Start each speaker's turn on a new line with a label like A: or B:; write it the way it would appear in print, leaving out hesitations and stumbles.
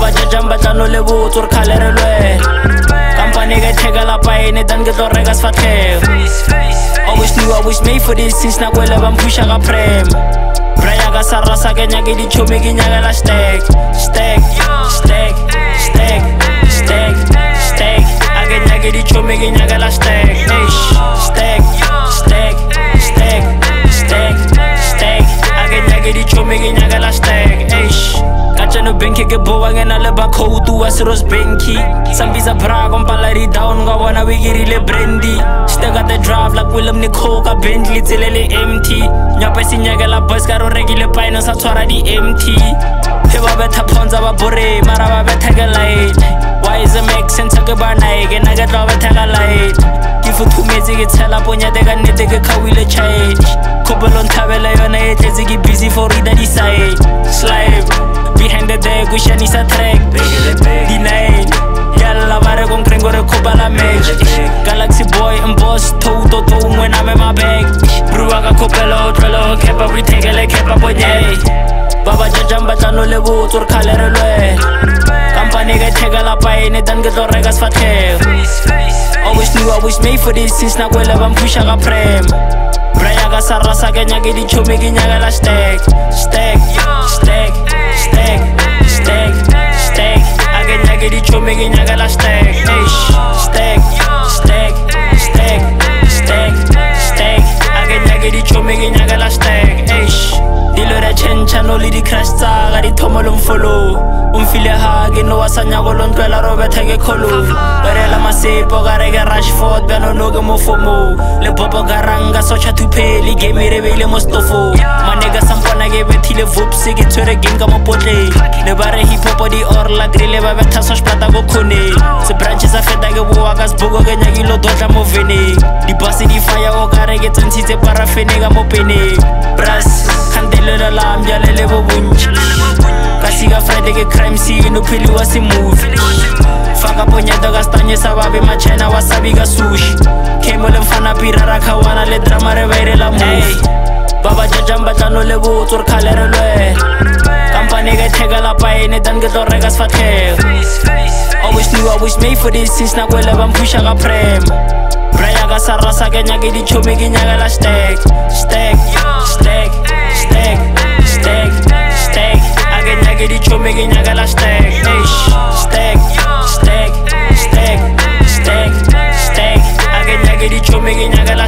A: Baba jajang batlano le botso re khalere lwe Company ga thega la paene dan ke tlo reka sfatlhego I wish made for this since nakwele ba mpusha ka prem Braya ka sarasa ke nyake di chomi ke nyakela stack Stack, stack, stack, stack, stack Ake nyake di chomi ke nyakela stack Stack, stack, stack, stack, stack Ake nyake di chomi ke nyakela stack Kachano benki ke bowa ngena le ba khoutu wa Siros benki Sambisa bra kompalari down nga wana wigirile brandy Stack at the drive like Willem Nicole ka Bentley tselele empty Nyapa sinyakela boys ka ro rekile paino sa tshwara di empty He ba betha phonza ba bore mara ba betha ke light Why is a make sense ke ba nae ke na ke tlo betha ka light Ke futhumetse ke tshela ponyate ka nnete ke khawile change Khopelo nthabela yona e tletse ke busy for reader di side Slave behind the deck we shanisa track D9 Yalla bare con krengo re khopa la match Galaxy boy and boss toto to when I'm in my bag Bruwa ka khopelo tlelo kepa we take le kepa bonye Baba jajang batlano le botso re khalere lwe Company ga thega la paene dan ke tlo reka sfatlhego I wish made for this since nakwele ba mpusha ka prem Braya ka sarasa ke nyake di chomi ke nyakela stack Stack, stack, stack, stack, stack Ake nyake di chomi ke nyakela stack Stack, stack, stack, stack, stack Ake nyake di chomi ke nyakela stack Dilo da chenchano le di crash tsa ga di thomo lo mfollow Umfile ha ke no wa sa nyako lo ntwela ro betha ke kholo Barela masepo ga re ke Rashford bano no ke mo fomo Le popo ga ranga socha thupeli game re beile mo stofo Manega sampona ke bethile vopse ke tshwere game ka mo potle Le bare hip hop di orla grille ba betha so splata go khone Se branches a feta ke boa ka sbugo ke nyakilo dotla mo vene Di basi di fire o ka re ke tsentshitse parafene ka mo pene Brass Khandelela la mjalele bo bunchi Kasika Friday ke crime scene uphiliwa si movie Faka ponyata ka stanye sababe machena wasabi ka sushi Kemo le mfana pirara khawana le drama re bairela movie Baba jajang batlano le botso re khalere lwe Company ga thega la paene dan ke tlo reka sfatlhego I wish made for this since nakwele ba mpusha ka prem Braya ka sarasa ke nyake di chomi ke nyakela stack Stack, stack, stack, stack, stack Ake nyake di chomi ke nyakela stack Stack, stack, stack, stack, stack Ake nyake di chomi ke nyakela